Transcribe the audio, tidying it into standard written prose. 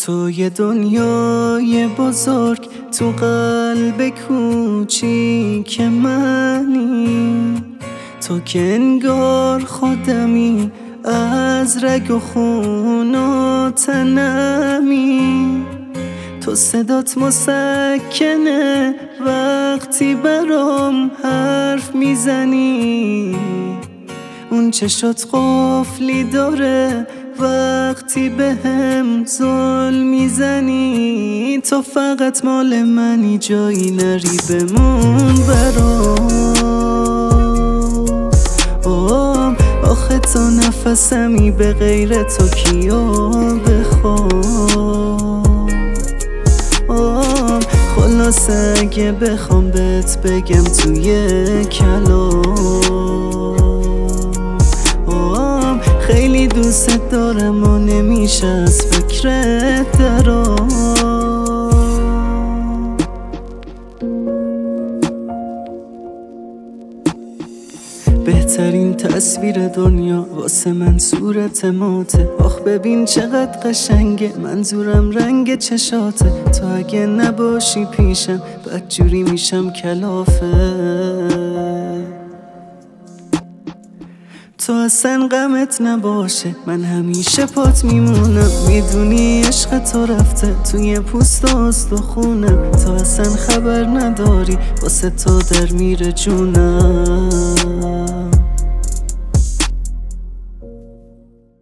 تو یه دنیای بزرگ تو قلب کوچیک منی، تو که انگار خودمی از رگ و خون و تنمی. تو صدات مسکنه وقتی برام حرف میزنی، اون چشات قفلی داره وقتی بهم ظلم میزنی. تو فقط مال منی، جایی نری بمون برام. آخه تو نفسمی، به غیر تو کیو بخوام. خلاصه اگه بخوام بهت بگم توی کلام، خیلی دوست دارم و نمیشه از فکرت درام. بهترین تصویر دنیا واسه من صورت ماته. آخ ببین چقدر قشنگه، منظورم رنگ چشاته. تو اگه نباشی پیشم بدجوری میشم کلافه. تو اصلا غمت نباشه، من همیشه پات میمونم. میدونی عشق تو رفته توی پوست و استخونم. تو اصلا خبر نداری واسه تو در میره جونم.